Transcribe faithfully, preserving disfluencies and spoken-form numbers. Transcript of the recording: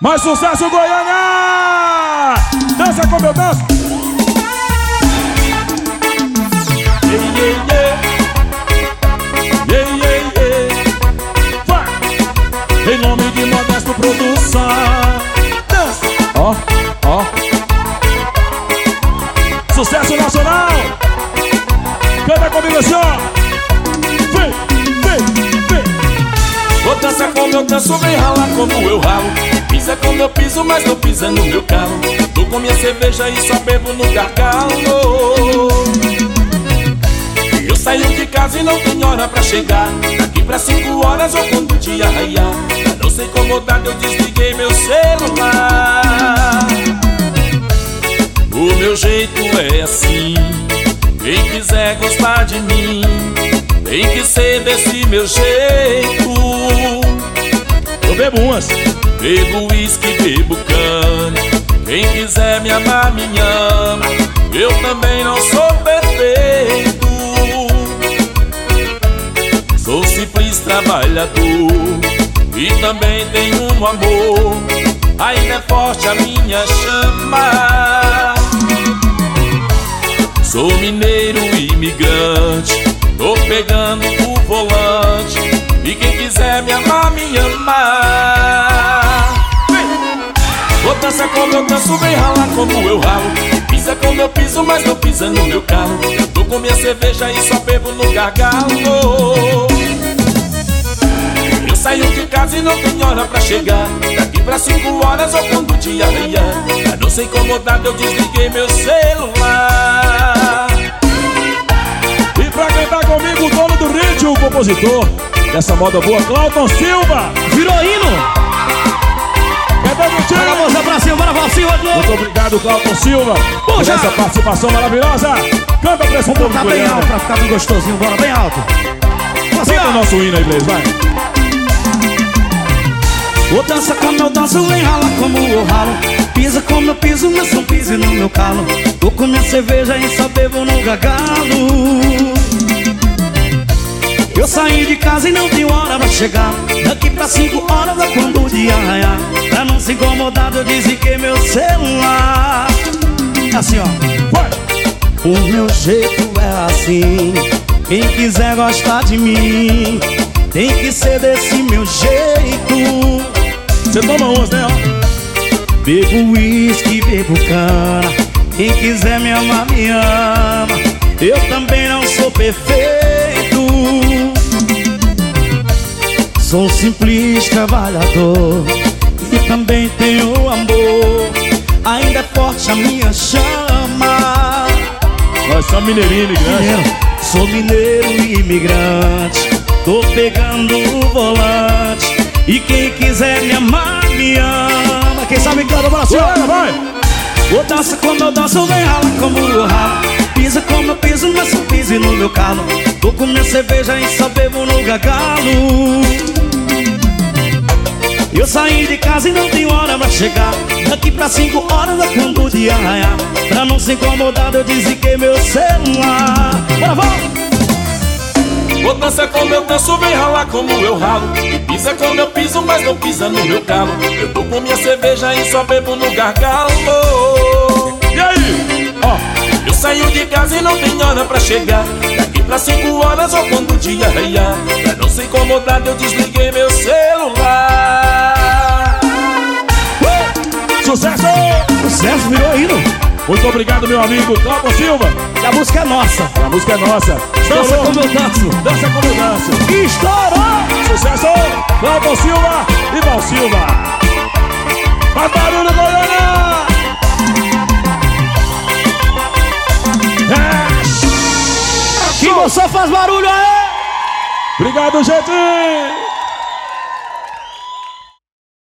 Mais sucesso, Goiânia! Dança como eu danço. Yeah, yeah, yeah. Yeah, yeah, yeah. Vai! Em nome de Modesto Produção. Dança! Ó, ó. Sucesso nacional! Canta comigo assim, ó. Vem, vem, vem. Vou dançar como eu danço, vem ralar como eu ralo. Pisa como eu piso, mas não pisa no meu calo. Tô com minha cerveja e só bebo no gargalo. Eu saio de casa e não tenho hora pra chegar. Daqui pra cinco horas ou quando o dia raiar. Pra não ser incomodado eu desliguei meu celular. O meu jeito é assim. Quem quiser gostar de mim tem que ser desse meu jeito. Eu bebo umas. Bebo uísque, bebo cana. Quem quiser me amar, me ama. Eu também não sou perfeito. Sou simples trabalhador e também tenho um amor. Ainda é forte a minha chama. Sou mineiro imigrante, tô pegando o volante. E quem quiser me amar, me amar. Vou dançar como eu danço, vem ralar como eu ralo. Pisa como eu piso, mas não pisa no meu calo. Eu tô com minha cerveja e só bebo no gargalo. Eu saio de casa e não tenho hora pra chegar. Daqui pra cinco horas ou quando o dia raiar. Pra não ser incomodado eu desliguei meu celular. E pra cantar comigo o dono do ritmo, o compositor dessa moda boa, Cláudio Silva. Virou hino. Cadê o time? Bora a moça pra cima, bora Valsilva de novo. Muito obrigado, Cláudio Silva, por Puxa. essa participação maravilhosa. Canta pra esse povo Tá bem goiano. alto pra ficar bem gostosinho, bora bem alto. Canta o nosso hino aí, Blaze, vai. Vou dançar como eu danço, vem ralar como eu ralo. Pisa como eu piso, mas não pise no meu calo. Tô com minha cerveja e só bebo no gargalo. Eu saí de casa e não tenho hora pra chegar. Daqui pra cinco horas é quando o dia raiar. Pra não se incomodar eu desliguei meu celular. Assim ó, Vai. o meu jeito é assim. Quem quiser gostar de mim tem que ser desse meu jeito. Você toma umas, né, ó. Bebo uísque, bebo cana. Quem quiser me amar, me ama. Eu também não sou perfeito. Sou simples trabalhador e também tenho amor. Ainda é forte a minha chama. Nós somos mineirinho imigrante. Sou mineiro imigrante, tô pegando o volante. E quem quiser me amar, me ama. Quem sabe canta, bora assim, Vai, vai. vou dançar como eu danço, vem rala como eu ralo. Pisa como eu piso, mas não pise no meu calo. Tô com minha cerveja e só bebo no gargalo. Eu saí de casa e não tenho hora pra chegar. Daqui pra cinco horas é quando o dia raiar. Pra não ser incomodado eu desliguei meu celular. Bora, vamos! Vou dançar como eu danço, vem ralar como eu ralo. Pisa como eu piso, mas não pisa no meu calo. Eu tô com minha cerveja e só bebo no gargalo. E aí? Ó, eu saio de casa e não tenho hora pra chegar. Daqui pra cinco horas ou quando o dia raiar. Pra não ser incomodado eu desliguei meu celular. Sucesso! Sucesso, virou hino. Muito obrigado, meu amigo Cláudio Silva. E a música é nossa. A música é nossa. Dança Estourou. como eu danço. Dança como eu danço. Estourou! Sucesso! Cláudio Silva e Val Silva. Faz barulho, Goiânia! É. Que moção faz barulho aí! Obrigado, gente!